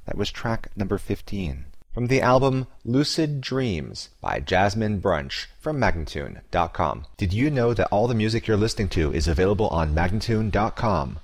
That was track number 15. From the album Lucid Dreams by Jasmine Brunch from Magnatune.com. Did you know that all the music you're listening to is available on Magnatune.com?